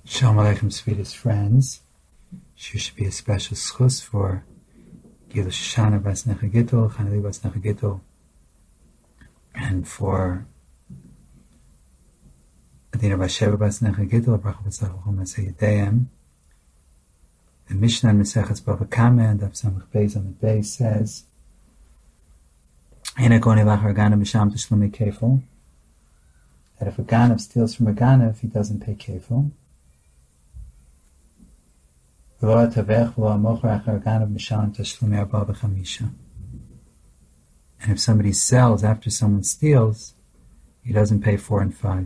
Shalom Aleichem, sweetest friends. Should be a special schus for Gil Shoshana Bas Necha Gittel, Chaneli Bas Necha Gittel, and for Adina Bas Sheva Bas Necha Gittel, Bracha B'Tzach Chol Masei Yedeyim. The Mishnah in Mesechet Bava Kama and Daf Samach Beis on the base says, Eina Goni Lachar Ganav Misham Tashlumei Kefil, that if a Ganav steals from a Ganav, he doesn't pay Kefil. And if somebody sells after someone steals, he doesn't pay 4 and 5.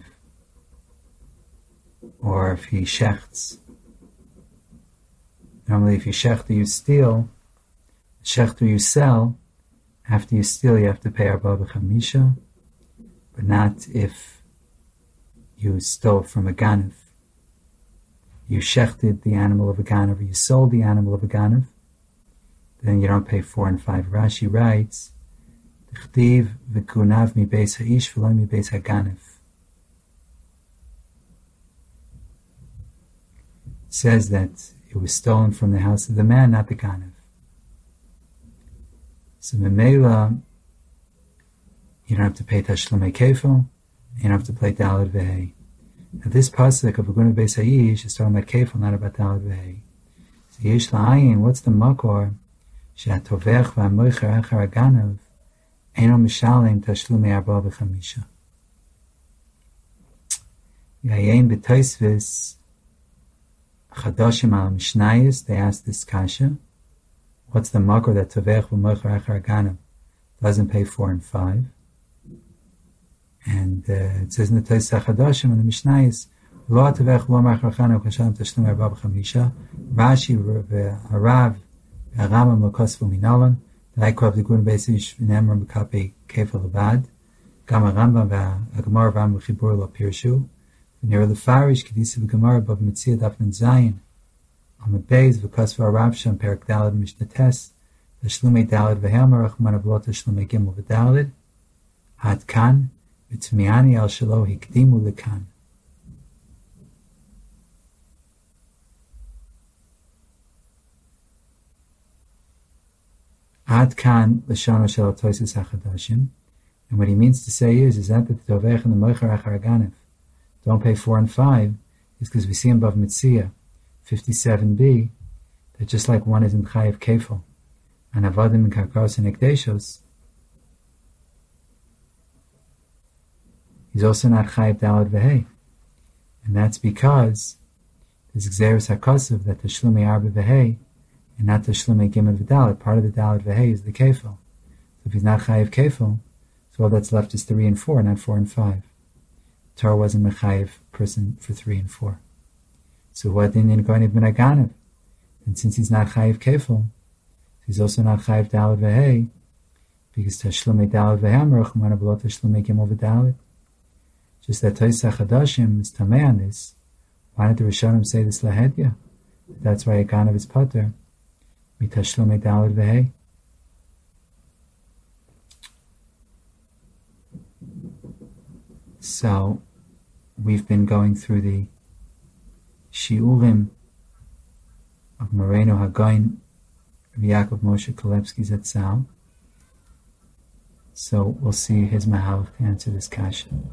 Or if he shechts. Normally if you shecht or you steal, shecht or you sell, after you steal you have to pay Arba B'Chamisha, but not if you stole from a Ganav. You shechted the animal of a ganav, or you sold the animal of a ganav, then you don't pay 4 and 5. Rashi writes, "T'chtiv v'kunav mi beis ha'ish v'lo mi beis ha'ganav." It says that it was stolen from the house of the man, not the ganav. So memela, you don't have to pay tashlumei kefil, you don't have to pay daled v'hei. Now this pasuk of Aguna Beis Ha'ish is talking about Kefil, not about Daled V'hei. So Yesh La'ayin, what's the makor? She'atovech v'amoicher achar aganav eino mishalem tashlumei arba v'chamisha. Yayin b'toisvis chadashim al mishnayis, they ask this kasha. What's the makor that tovech v'amoicher achar aganav doesn't pay 4 and 5? And it says in the Tosafos Chadashim and the Mishnayos, Lo atavech lo machachana ukashalim tashlumei arba b'chamisha. Rashi v'Harav v'Aramam l'kosvu minalan. L'ikov l'gun beisish v'nemar b'kapi kefil levad. Gam Rambam v'Gemara v'Am l'chibur lo pirshu. V'nira l'farish kedisa v'Gemara b'av mitzia daf nun zayin. Amud beis v'kosvu Harav sham perak daled Mishnah tes. Tashlumei daled v'helmer rachman avlo tashlumei gimel v'daled. Ad kan. V'tmiani al shelo hikdimu lekan. Ad kan l'shano shel Tosafos HaChadashim. And what he means to say is that the tovech and the moicher achar ganav don't pay 4 and 5 is because we see in Bav Mitzia 57b that just like one is in chayiv kefil and avadim in karkaros and ekdeshos, he's also not chayiv daled v'hei, and that's because there's gzeres hakasuv that tashlumei arba v'hei and not tashlumei gimel v'daled. Part of the daled v'hei is the kefil. So if he's not chayiv kefil, so all that's left is 3 and 4, not 4 and 5. Torah wasn't a chayiv person for 3 and 4. So what didn't going to be aganav? And since he's not chayiv kefil, he's also not chayiv daled v'hei, because tashlumei daled v'hei merachman avlo tashlumei gimel v'daled. Just that Tosafos Chadashim is tamei on this. Why did the Rishonim say this lahedya? That's why a ganav is pater mitashlumei daled v'hei. So we've been going through the shiurim of Moreno Hagoin Yaakov Moshe Kolevsky Zatzal. So we'll see his mahalach to answer this question.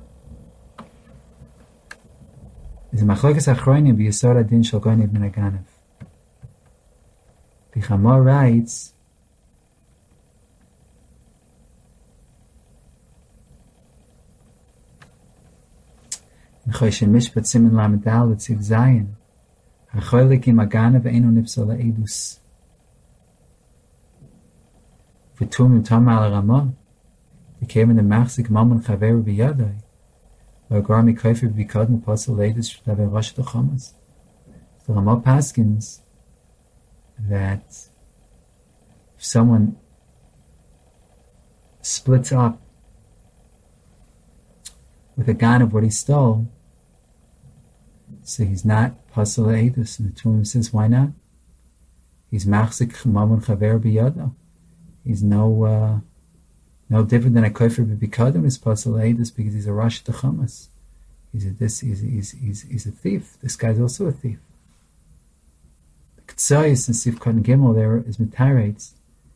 Is a machlokes achronim b'yesod adin shel goynev min haganav. The Chamor writes, in Choshen Mishpat Siman Lamed Daled Tziv Zayin, hacholik im haganav eino nipsol ha'edus. V'tum im tam al ramah, v'kemen the machzik mamon chaveru b'yadai. The Rama paskins that if someone splits up with a gun of what he stole, so he's not pasal eidus. And the Turim says, why not? He's machzik mamon chaver b'yado. He's no different than a kofer b'bikadim is pasal eidus because he's a rosh techamas. He's a thief. This guy's also a thief. The Ketzayis and Sif Katan Gimel there is mitarates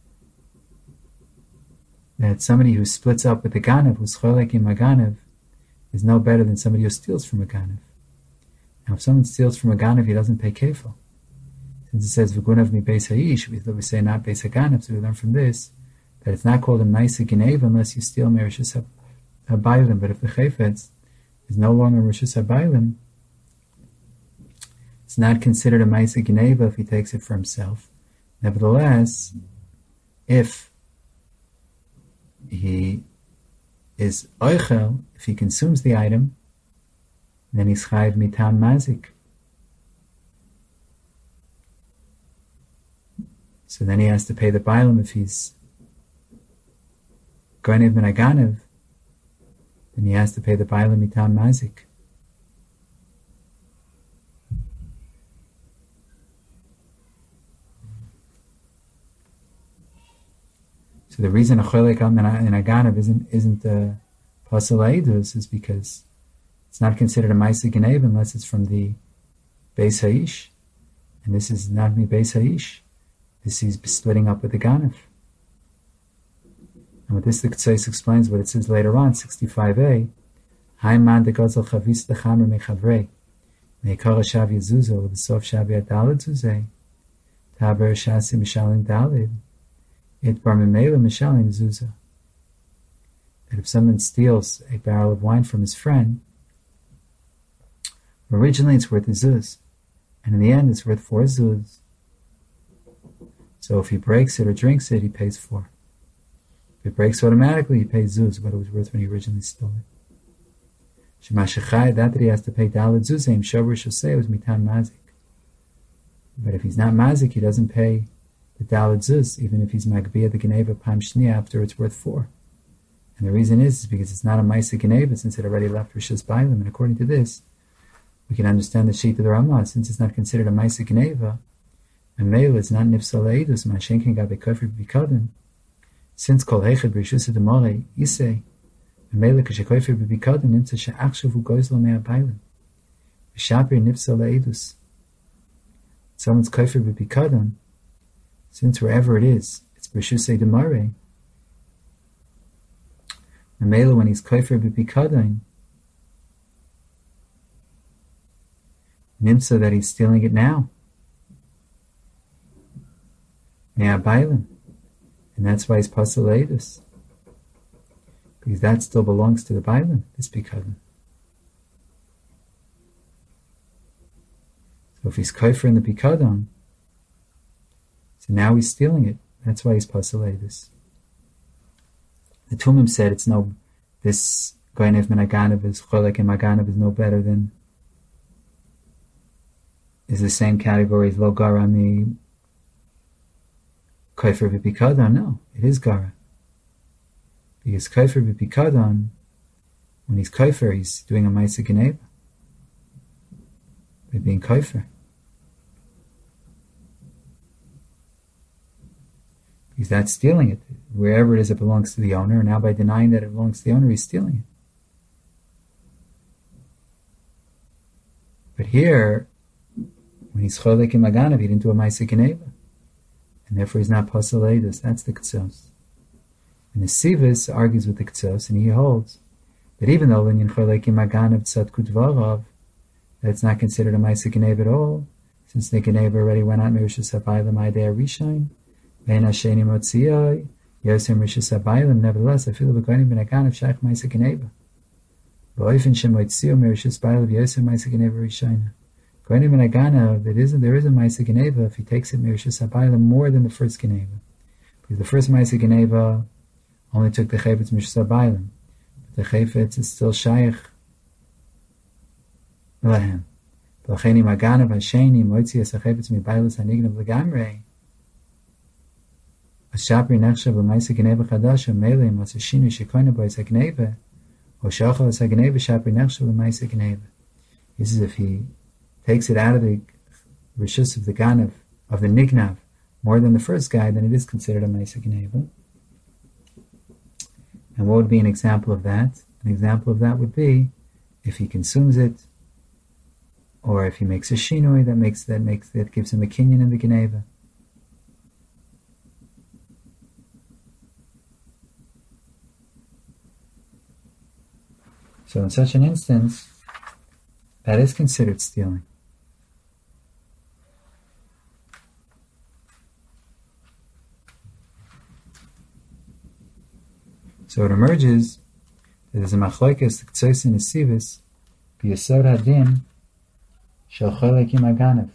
that somebody who splits up with the Ganav, who's cholek in Maganav, is no better than somebody who steals from a Ganav. Now, if someone steals from a Ganav, he doesn't pay kefil. Since it says v'gunav mi beis ha'ish, we say not beis ha'ganav, so we learn from this that it's not called a ma'aseh gineva unless you steal merishus habaylim. But if the chayfetz is no longer merishus habaylim, it's not considered a ma'aseh gineva if he takes it for himself. Nevertheless, if he is oichel, if he consumes the item, then he's chayiv mitam mazik. So then he has to pay the bailam if he's goynev ben aganev. Then he has to pay the bailam mitam mazik. So the reason a cholek in aganev isn't a pasal eidus is because it's not considered a ma'aseh genev unless it's from the beis ha'ish, and this is not mi beis ha'ish. This is splitting up with the ganev. And with this, the Ketzos explains what it says later on, 65a. Hai man de gozel chavis lechamer mechavrei meikara shav yezuzo v'sof shav yadalad zuzei taber shasi mishalim dalid it bar memela mishalim zuza. That if someone steals a barrel of wine from his friend, originally it's worth a zuz, and in the end it's worth 4 zuz. So if he breaks it or drinks it, he pays 4. If it breaks automatically, he pays zuz, what it was worth when he originally stole it. Shemashachai, that he has to pay dalad zuzim, shover shosei was mitam mazik. But if he's not mazik, he doesn't pay the dalad zuz, even if he's magbiyah the geneva pam shnia after it's worth 4. And the reason is because it's not a ma'aseh geneva since it already left rishus bailim. And according to this, we can understand the sheet of the Ramah, since it's not considered a ma'aseh geneva. And male is not nifsal leidus ma'ashenkin gabe kofer b'bikadon. Since kol hechad b'rishus demore isei, and male kashekofer b'bikadon nimtza she'achshavu goizlo mea bailim. V'shapir nifsal leidus. Someone's kofer b'bikadon, since wherever it is, it's b'rishus demore. And male when he's kofer b'bikadon, nimtza that he's stealing it now. Mea bailim. And that's why he's pasal leidus. Because that still belongs to the bailim, this bikadon. So if he's kofer in the bikadon, so now he's stealing it. That's why he's pasal leidus. The Tumim said it's no, this goynev ben aganav is cholek and maganav is no better than, is the same category as lo garami kofer b'pikadon. No, it is gara. Because kofer b'pikadon, when he's kofer, he's doing a ma'aseh geneva by being kofer. Because that's stealing it. Wherever it is, it belongs to the owner, and now by denying that it belongs to the owner, he's stealing it. But here, when he's cholek in maganav, he didn't do a ma'aseh geneva, and therefore he's not pasal leidus. That's the Ketzos. And the Sivis argues with the Ketzos, and he holds that even though linyan cholek in maganav tzadku dvarav, that it's not considered a ma'aseh geneva at all, since the geneva already went out merishus habaylim idei rishain, vein hasheni motziyai yosem rishus habaylim. Nevertheless, I feel the goyim ben aganav shaykh ma'aseh geneva. V'oifen shemotziyah merishus habaylim yosem ma'aseh geneva rishaina. Goyim ben aganav, there is a ma'aseh geneva if he takes it merishus habaylim more than the first geneva, because the first ma'aseh geneva only took the chayfetz merishus habaylim, but the chayfetz is still shaykh lehem. V'acheni maganav hasheni motziyas hachayfetz mibaylis hanignav legamrei. Ashapri nechshav l'ma'aseh geneva chadash u'melei masashinu shekoyne b'os hageneva or shachal es hageneva shapri nechshav l'ma'aseh geneva. This is if he takes it out of the rishus of the ganav, of the nignav, more than the first guy, then it is considered a ma'aseh geneva. And what would be an example of that? An example of that would be if he consumes it, or if he makes a shinui that gives him a kinyan in the Geneva. So in such an instance, that is considered stealing. So it emerges that there's a machlokes ktsois and nesivis b'yesod hadin shel cholek im haganev.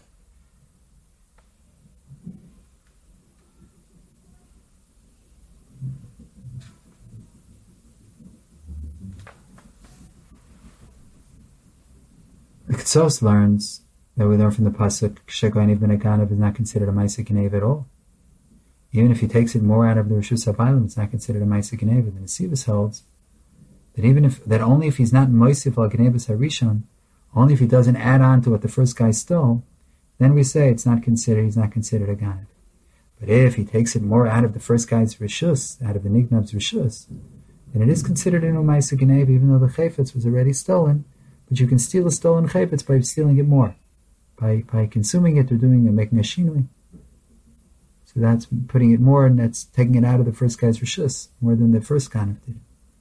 The ktsos learns that we learn from the pasuk shekoin ibn haganev is not considered a ma'aseh geneva at all. Even if he takes it more out of the Rishus HaBailim, it's not considered a ma'aseh geneva. The Nesivus holds that only if he's not moisif al genevas harishon, only if he doesn't add on to what the first guy stole, then we say he's not considered a ganev. But if he takes it more out of the first guy's rishus, out of the nignav's rishus, then it is considered a ma'aseh geneva, even though the chayfetz was already stolen. But you can steal a stolen chayfetz by stealing it more, by consuming it or making a shinui. So that's putting it more, and that's taking it out of the first guy's rishus, more than the first ganev did.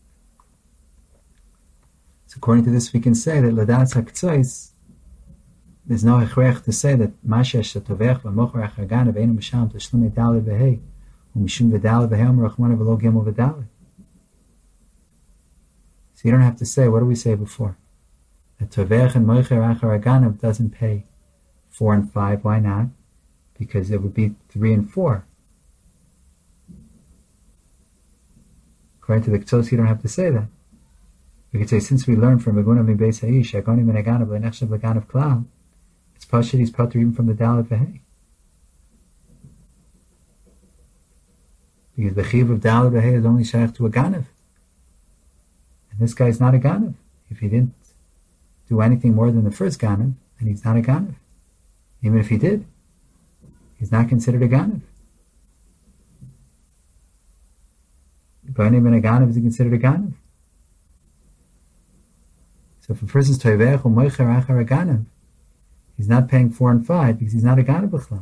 So according to this, we can say that ladas haktzos, there's no hechrech to say that mashesh shetovech v'mocher achar ganev einu misham tashlumei daled v'hei u'mishum v'daled v'hei omer rachmana v'lo gimel v'daled. So you don't have to say, what do we say before? That tovech and mocher achar ganev doesn't pay 4 and 5. Why not? Because it would be 3 and 4. According to the Ktsos, you don't have to say that. We could say, since we learned from Meguna Mibeis Ha'ish, Agoni Meneganav Le'nechshav Leganav Klal, it's Pashit, he's Pater even from the Dalet V'hei. Because the Chiv of Dalet V'hei is only shaykh to a Ganav. And this guy's not a Ganav. If he didn't do anything more than the first Ganav, then he's not a Ganav. Even if he did, he's not considered a Ganav. Agoni Meneganav is considered a Ganav. So if a person's toivech or moicher achar aganev, he's not paying 4 and 5 because he's not a ganev b'chlal.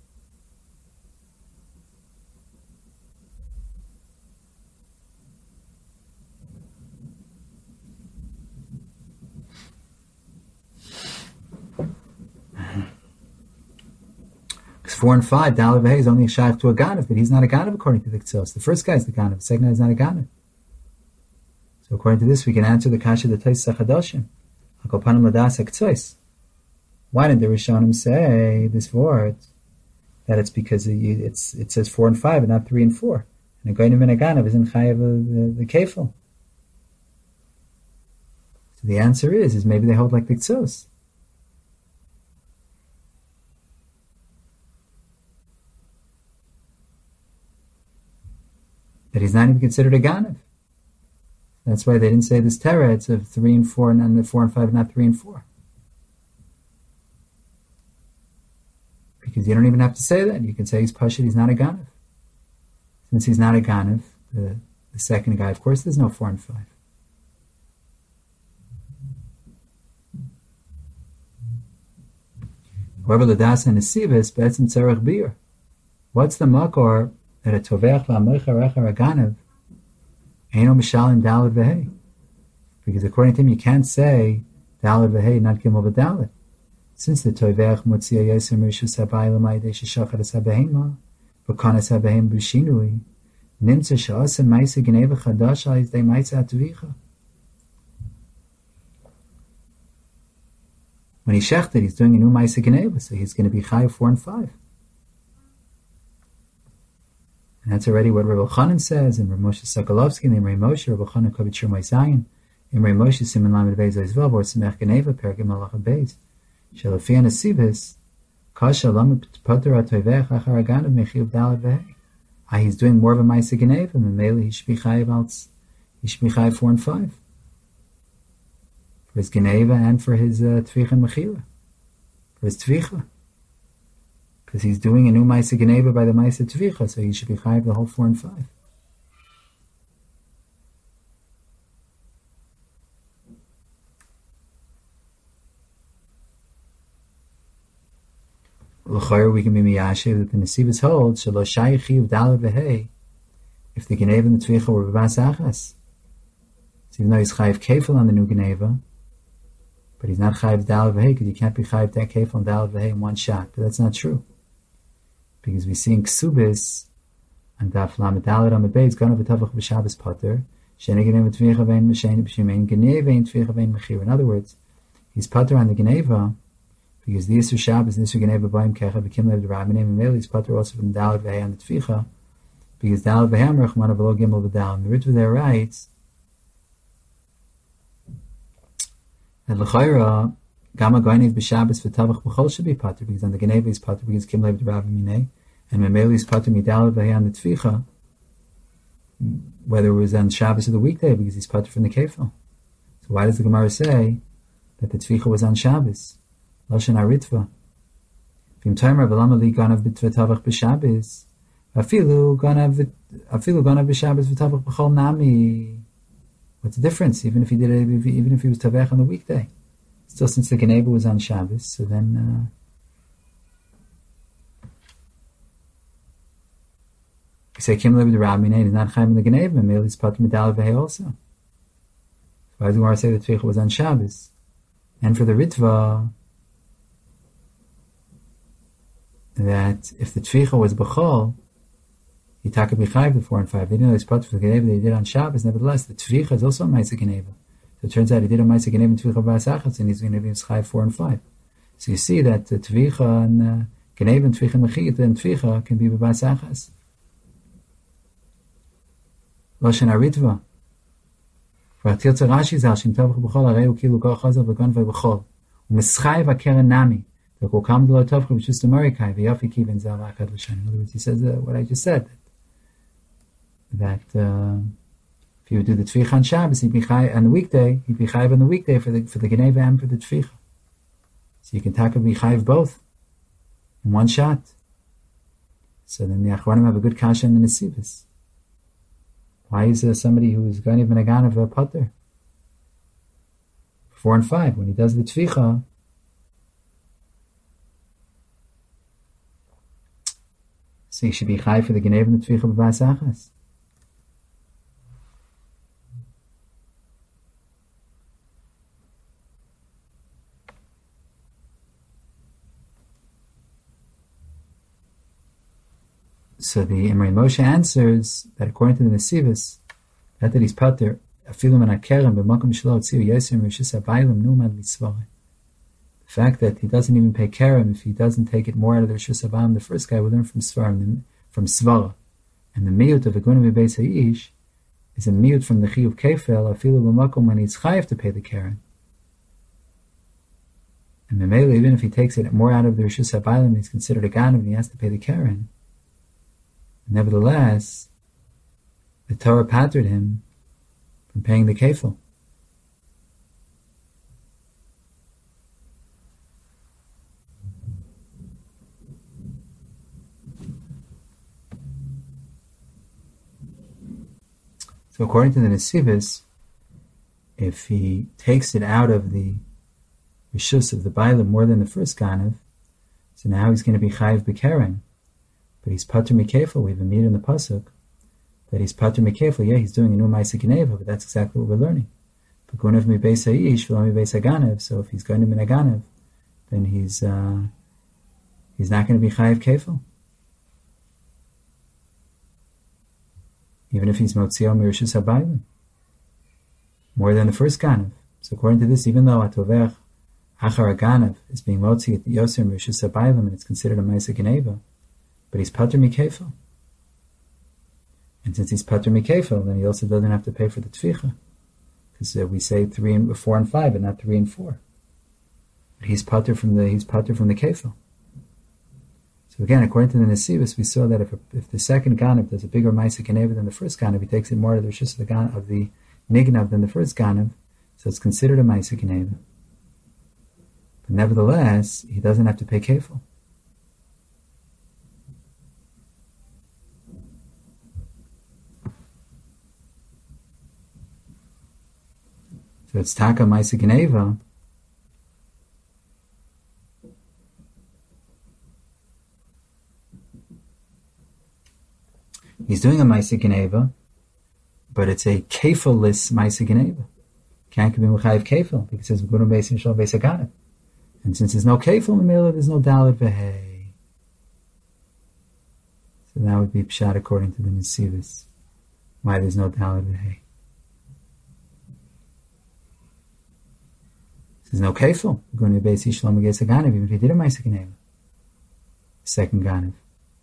Because 4 and 5, Daled V'hei is only a shaykh to a ganev, but he's not a ganev according to the Ktsos. The first guy is the ganev, the second guy is not a ganev. So according to this, we can answer the kasha the Tais Sachadoshim. Hakopanim ladas haktsois. Why did the Rishonim say this word? That it's because it says 4 and 5 and not 3 and 4. And a goyim and a ganav isn't chayav the kefil. So the answer is maybe they hold like the Ktsos. That he's not even considered a ganav. That's why they didn't say this terah. It's of 3 and 4, and the 4 and 5, not 3 and 4. Because you don't even have to say that. You can say he's pashut, he's not a ganav. Since he's not a ganav, the second guy, of course, there's no 4 and 5. However, the das and nesivas betzim tzarech bir. What's the makor that a tovech v'amoicher echar a ganav Eino Mishal in Daled V'hei? Because according to him, you can't say Daled V'hei, not Gimel V'Daled. Since the Toivech Motzia Yosem Rishus HaBayil Ma'idei Sheshachar Es HaBehema V'Kanes HaBehem B'Shinui Nimtza Sha'asem Ma'isa Geneva Chadash Al Yizdei Ma'isa Atvicha. When he shechted, he's doing a new Ma'isa Geneva, so he's going to be Chayav 4 and 5. And that's already what Rebbe Chanan says, and Rebbe Moshe Sokolovsky, and Rebbe Moshe, Rebbe Chanan Kovit Shir Moisayin, and Rebbe Moshe Siman Lamed Beis Oizvav, or Simech Geneva, Perkim Malacha Beis. Shalafia Nesivus, Kasha Lamed Poter HaToivech Achar Aganav Mechiv Daled V'hei. He's doing more of a Ma'aseh Geneva, and Mele he should be Chayav 4 and 5. For his Geneva and for his Tvicha and Mechila. For his Tvicha. Because he's doing a new Ma'aseh Geneva by the Ma'aseh Tvicha, so he should be chayav the whole 4 and 5. L'chayr, we can be miyashiv that the Nesivus holds shelo shayichiv dalad v'hei if the Geneva and the Tvicha were b'bas achas. So even though he's chayiv kefil on the new Geneva, but he's not chayiv dalad v'hei because you can't be chayiv that kefil and dalad v'hei in one shot. But that's not true, because we see in Ksubis and Daf Lamed Daled Amud Beis Ganav v'Tavach b'Shabbos Pater Sheni Geneva Tvicha vein Mesheni b'Shimein Geneva vein Tvicha vein Mechir. In other words, he's Pater on the Geneva because the Yisur Shabbos and the Yisur Geneva B'Yim Kecha v'Kim Lev D'Rabbanim and Mele he's Pater also from Daled v'Hei on the Tvicha because Daled v'Hei Amrach Mana V'Lo Gimel v'Dal. The Ritva there writes that L'chayra Gama Goinev b'Shabbos v'Tavach b'Chol should be Pater because on the Geneva he's Pater because Kim Lev D'Rabbanim and Memeli is Pater Midalad v'Hei on the Tvicha, whether it was on Shabbos or the weekday, because he's Pater from the Kefil. So why does the Gemara say that the Tvicha was on Shabbos? Lashon Haritva. V'im Tomer v'lama li ganav v'tavach b'Shabbos, afilu ganav b'Shabbos v'tavach b'chol nami. What's the difference? Even if he was Tavach on the weekday, still since the Geneva was on Shabbos, so then. We say Kim Lev D'Rabbanan is not Chaim in the Geneva, and Mele is Pater Midalad v'Hei also. So why does the Gemara say the Tvicha was on Shabbos? And for the Ritva, that if the Tvicha was B'chol, Yitaka B'Chayv the 4 and 5. They didn't know this Pater for the Geneva that he did on Shabbos. Nevertheless, the Tvicha is also a Ma'aseh Geneva. So it turns out he did a Ma'aseh Geneva and Tvicha B'Asachas, and he's going to be Chayv 4 and 5. So you see that the Tvicha and Geneva and Tvicha Mechit and Tvicha can be B'Asachas. Lashon Haritva. V'atirtza Rashi zal shem tavach b'chol arei ukilu kol chazav v'gon v'b'chol. U'meschai v'keren nami. V'kol kam d'lo tavach v'shus d'morikai v'yafi kiven zal v'akad v'shan. In other words, he says what I just said. That if you would do the Tvicha on Shabbos, he'd be chai on the weekday. He'd be chayv on the weekday for the Geneva and for the Tvicha. So you can taka be chayv both in one shot. So then the Achronim have a good kasha in the Nesivos. Why is there somebody who is going to be a Ganav a Pater? 4 and 5, when he does the Tvicha, so he should be Chai for the Geneva and the Tvicha b'Bas Achas. So the Imrei Moshe answers that according to the Nesivos, that he's Pater, afilu men hakerem b'makom shelo hotziu yoser m'rishus habaylim numad mitzvah. The fact that he doesn't even pay kerem if he doesn't take it more out of the rishus habaylim, the first guy we learn from Svarim, from Svara, and the miyut of Egunim v'beis ha'ish is a miyut from the chiyuv kefel afilu b'makom when he's chayiv to pay the kerem. And Memele, even if he takes it more out of the rishus habaylim, he's considered a ganav and he has to pay the kerem. Nevertheless, the Torah patered him from paying the kefil. So according to the Nesivos, if he takes it out of the rishus of the Bailam more than the first Ganav, so now he's going to be chayiv b'keren. But he's Pater Mikefel. We have a meat in the pasuk that he's Pater Mikefel. Yeah, he's doing a new Ma'aseh Geneva, but that's exactly what we're learning. But Gunav mi beis ha'ish v'lo mi beis haganev. So if he's going to be a ganev, then he's not going to be Chayiv Kefel, even if he's Motzio Mirishus Habayim, more than the first ganev. So according to this, even though Atovech Achar Ganev is being Motzi at Yoser Mirishus Habayim and it's considered a Ma'aseh Geneva, but he's Pater Mikefel. And since he's Pater Mikefel, then he also doesn't have to pay for the Tvicha. Because we say 4 and 5, but not 3 and 4. But he's Pater from the Kefel. So again, according to the Nesivos, we saw that if the second Ganav does a bigger Ma'aseh Geneva than the first Ganav, he takes it more of the Rishus of the Nignav than the first Ganav, so it's considered a Ma'aseh Geneva. But nevertheless, he doesn't have to pay Kefel. So it's Taka Ma'aseh Geneva. He's doing a Maisa Geneva, but it's a kefil-less Maisa Geneva. Can't be Mechayiv kefil, because it says V'gunim Beis Yishol Beis HaGanav. And since there's no kefil in Mela, there's no Dalet V'hei. So that would be Pshat according to the Nesivos. Why there's no Dalet V'hei. There's no kefil. V'gunim Beis Yishol Beis HaGanav, even if he did a Maisa Geneva. Second Ganav.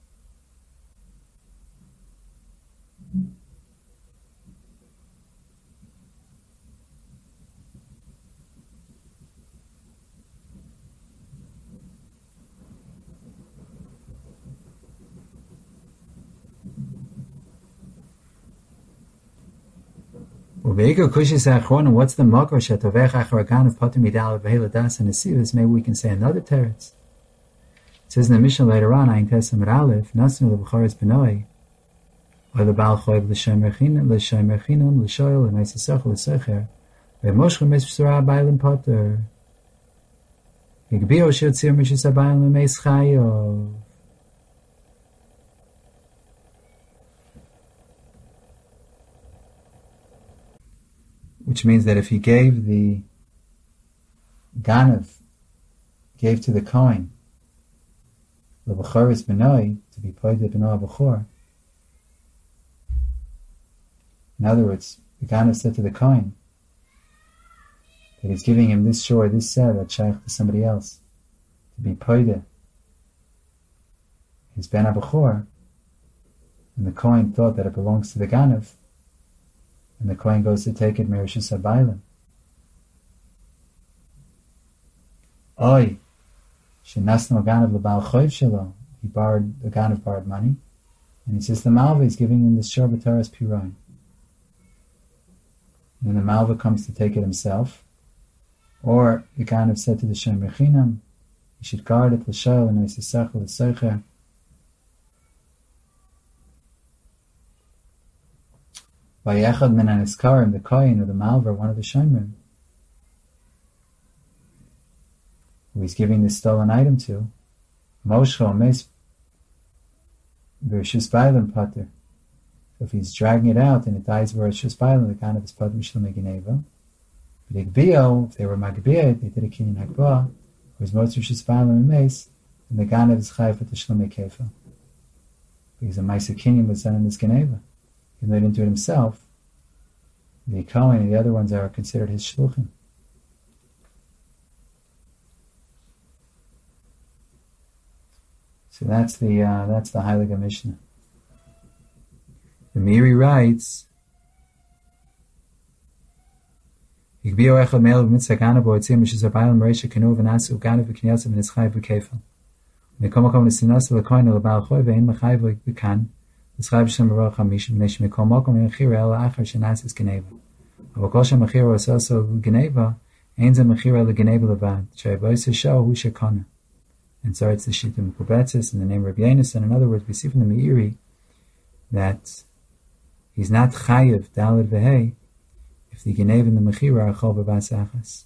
What's the makor shetovech achar ganav patim midal v'hei ladas and nesivos? Maybe we can say another teretz. It says in the Mishnah later on, Ayin Tesam Aleph, Nasnu leBucharis Benoi, or the Baal Choiv l'Shem Rechinam, l'Shoyel, l'Naisisach, l'Secher, v'Moshcha Mitzvah Bailim Potter, Yigbio Shiotzir Mishis Abayim l'Meis Chayov. Which means that if he gave the Ganav, gave to the Kohen, the B'choris Benoi, to be paid with B'noi B'chor. In other words, the Ganav said to the Kohen that he's giving him this shore, this set that's shaykh to somebody else, to be paid his Ben HaB'chor, and the Kohen thought that it belongs to the Ganav, and the Kohen goes to take it Merishus HaBailim. Oy, Shenasno Ganav l'Baal Choiv Shelo, the Ganav borrowed money, and he says the Malva is giving him this shor b'taras Piroin. And then the Malva comes to take it himself, or the Ganav said to the Shem Rechinam, you should guard it l'Shoyel and Oisisach l'Seicher. Vayechad min haniskarim, the Kohen or the Malva, one of the Shomrim, who he's giving this stolen item to, Moshe Mes V'Rishus Bailim Pater. So if he's dragging it out and it dies V'Rishus Bailim, the kind of his Pater Mishlam Geneva. But Igbio, if they were Magbiyah, they did a Kinyan Hagbah, whereas most Rishus Bailim and Mes, and the Ganav is Chayav for Tishlam Kefa. Because the Maisa Kinyan was done in this Geneva. He laid into it himself. The Kohen and the other ones are considered his Shluchim. So that's the Heilige Mishnah. The Meiri writes, Yigbio echad me'el v'mitzvah ganav bo'etzim v'shizar ba'alim reisha kenu v'nasu ganav v'knyasav v'nitzchayv v'kefel. V'nekom makom v'sinasa l'koyin l'ba'al choy v'ein m'chayv v'kan l'tzchayv v'shem v'rach ha'mishim v'nesh mekom makom v'nechira el ha'achar shenasis geneva. Avokol shem mechira v'asoso geneva ein ze mechira l'geneva levad she'avois ha'sho hu shekona. And so it's the Shita Mekubetzis in the name of Rabbi Yonis. And in other words, we see from the Meiri that he's not chayiv daled v'hei if the genev and the mechira are chol b'bas achas.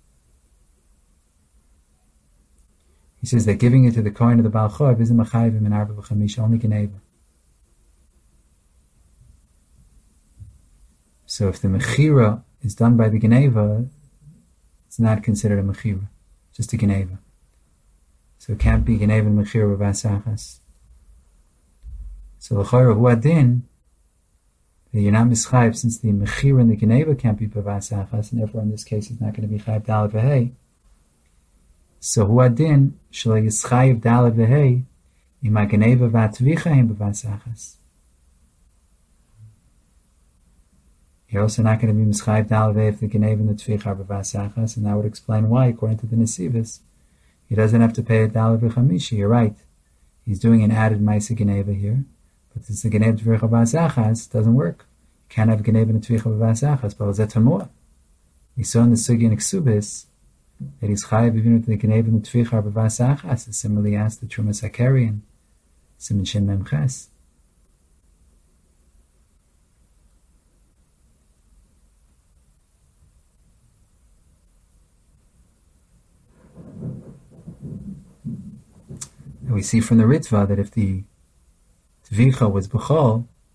He says that giving it to the Kohen of the Baal Choiv isn't machayiv in arba v'chamisha, only geneva. So if the mechira is done by the geneva, it's not considered a mechira, just a geneva. So it can't be Geneva and Mechira B'Vasachas. So l'chayra hu adin that you're not mischayiv since the Mechira and the Geneva can't be B'Vasachas, and therefore in this case it's not going to be chayiv daled v'hei. So hu adin shelo yischayiv daled v'hei ima Geneva v'atvicha hem B'Vasachas. You're also not going to be mischayiv daled v'hei if the Geneva and the Tvicha are B'Vasachas, and that would explain why, according to the Nesivos, he doesn't have to pay a daled v'chamishi. You're right. He's doing an added Maisa Geneva here. But since the Geneva Tvicha B'Vasachas doesn't work. You can't have Geneva and Tvicha B'Vasachas. But Zet Hamua. We saw in the Sugi and Ksubis that he's chayiv even with the Geneva and Tvicha B'Vasachas. It similarly asked the Trumas Hakarian, Siman Shin Mem Ches. And we see from the Ritva that if the Tvicha was B'chol,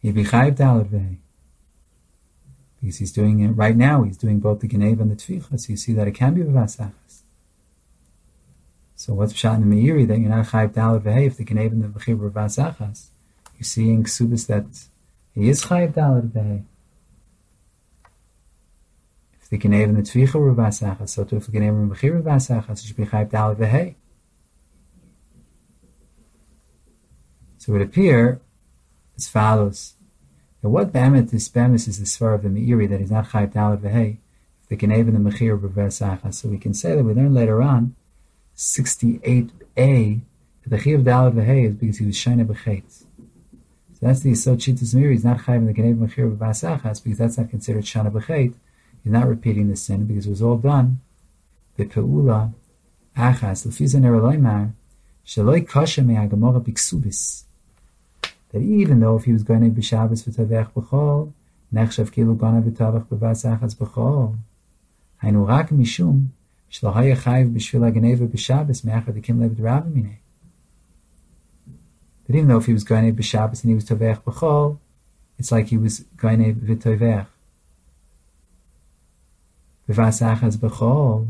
He'd be chayiv dalad v'hei. Because he's doing it right now, he's doing both the Geneva and the Tficha, so you see that it can be B'vas Achas. So what's Pshat in the Meiri that you're not chayiv dalad v'hei if the Geneva and the B'chir were B'vas Achas? You see in Ksubis that he is chayiv dalad v'hei. If the Geneva and the Tficha were B'vas Achas, so too if the Geneva and the B'chir were B'vas Achas, it should be chayiv dalad v'hei. So it would appear as follows. Now what Be'emet is the Svar of the Meiri that he's not chayiv dalad v'hei if the Geneva and the Mechir were B'vas Achas. So we can say that we learn later on 68a that the chayiv dalad v'hei is because he was shayna b'chet. So that's the Yisod Shittas Meiri. He's not chayiv in the Geneva and Mechir B'vas Achas because that's not considered shayna b'chet. He's not repeating the sin because it was all done b'pe'ula achas l'fizan eroloymar shaloi kasha me'agamora b'ksubis. That even though if he was going to be Shabbos v'tavech b'chol, nechshav kilu gana v'tavech b'vas achas b'chol. Hainu rak mishum shlo haya chayiv b'shvil ha'geneva b'Shabbos me'achar dekim lev d'rabba minei. That even though if he was going to be Shabbos and he was tavech b'chol, it's like he was going to v'tavech b'vas achas b'chol.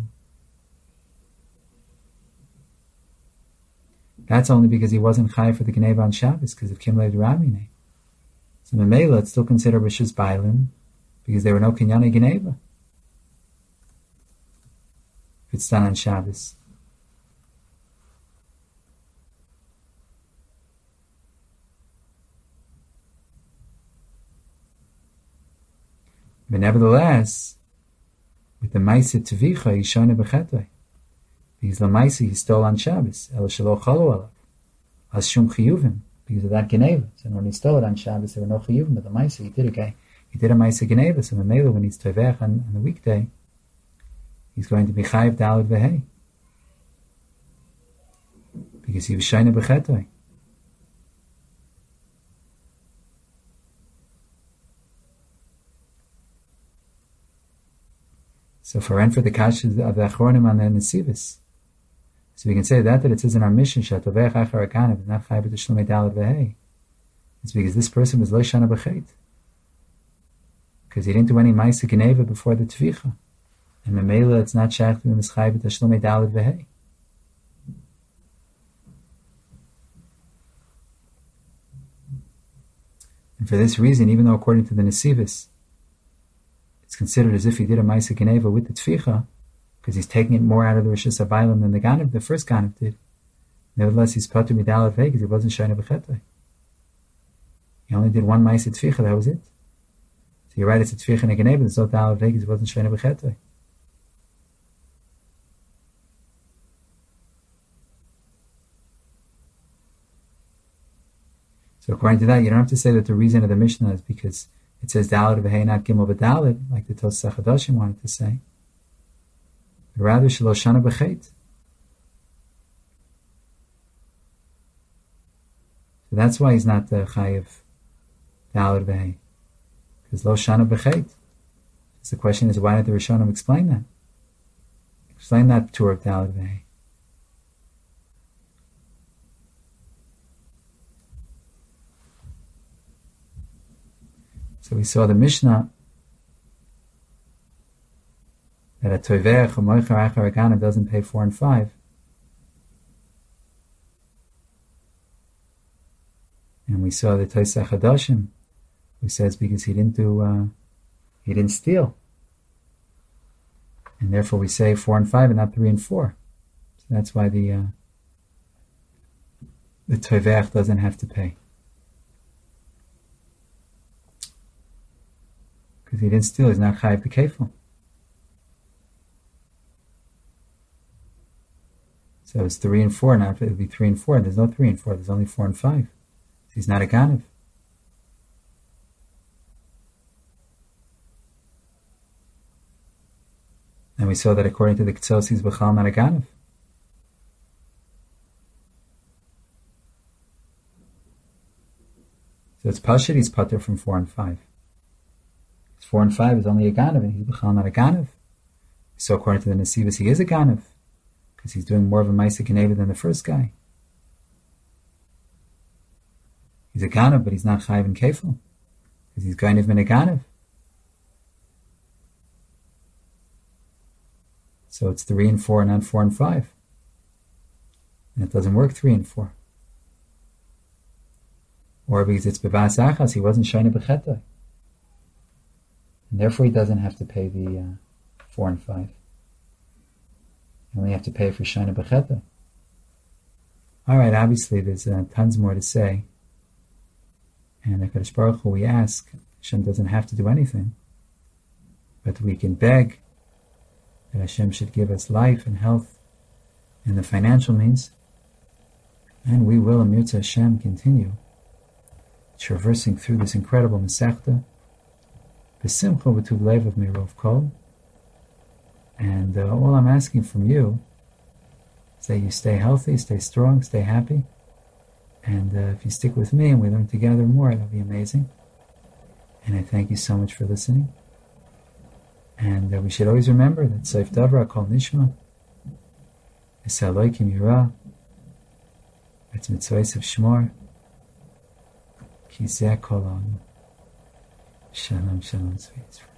That's only because he wasn't chayiv for the Geneva on Shabbos, because of Kim Lev Ramine. So Memela, it's still considered Rishus Bailim, because there were no Kinyane Geneva. If it's done on Shabbos. But nevertheless, with the Maisa Tvicha, he's shown a Bechetoi. Because the Maisa he stole on Shabbos, El Shalo Chalu Alav, As Shum Chiyuvim, because of that Geneva. So when he stole it on Shabbos, there were no Chiyuvim, but the Maisa, he did a Maisa Geneva, so Memela, when he's Tovech on the weekday, he's going to be Chayiv Dalad V'hei. Because he was Shayna B'chetoi. So for the Kash of the Achronim on the Nesivis, so we can say that it says in our mission, Shatovech Achar Aganav, not Chayiv B'Teshlumei Dalad V'hei. It's because this person was Lo Shana B'chet. Because he didn't do any Maisa Geneva before the Tvicha. And Memela, it's not Shaykh to him as Chayiv B'Teshlumei Dalad V'hei. And for this reason, even though according to the Nesivis, it's considered as if he did a Maisa Geneva with the Tficha, because he's taking it more out of the Rishus HaBailim than the Ganav, the first Ganav did. Nevertheless, he's Patur Midalav Vei, because he wasn't Shayna B'chetoi. He only did one Maisa Tficha, that was it. So you're right, it's a Tficha and a Geneva, there's no Dalav Vei, because he wasn't Shayna B'chetoi. So according to that, you don't have to say that the reason of the Mishnah is because it says Dalad V'hei, not Gimel V'Dalad, like the Tosach HaDashim wanted to say. But rather, Shelo Shana B'chet. So that's why he's not the Chayiv Dalad V'hei. Because Lo Shana B'chet. So the question is, why did the Rishonim explain that? Explain that tour of Dalad V'hei. So we saw the Mishnah that a Tovech or Moicher Achar Agana doesn't pay 4 and 5. And we saw the Tosach HaDashim, who says because he didn't steal. And therefore we say 4 and 5 and not 3 and 4. So that's why the Tovech doesn't have to pay. Because he didn't steal, he's not Chayiv B'Kefil. So it's 3 and 4, now it would be 3 and 4. There's no 3 and 4, there's only 4 and 5. So he's not a Ganav. And we saw that according to the Ketsos, he's B'chal, not a Ganav. So it's Pashit, he's Pater from 4 and 5. 4 and 5 is only a Ganav, and he's B'chal, not a Ganav. So according to the Nesivos, he is a Ganav, because he's doing more of a Maisa Geneva than the first guy. He's a Ganav, but he's not Chayiv and Kefil. because he's Gainav Minaganav. So it's 3 and 4, not 4 and 5. And it doesn't work 3 and 4. Or because it's Bevas Achas, he wasn't Shaina B'chetoi. And therefore he doesn't have to pay the 4 and 5. You only have to pay for Shaina B'chetoi. Alright, obviously there's tons more to say. And HaKadosh Baruch Hu, we ask, Hashem doesn't have to do anything. But we can beg that Hashem should give us life and health and the financial means. And we will, Amir Hashem, continue traversing through this incredible Masechta, B'simcha v'tuv lev of Mirov Kol. And all I'm asking from you is that you stay healthy, stay strong, stay happy. And if you stick with me and we learn together more, that'll be amazing. And I thank you so much for listening. And we should always remember that Seif Davra Kol Nishma Es Elokim Yirah It's Mitzvahs of Shmor Ki Zeh Kol Shalom, shalom, sweet.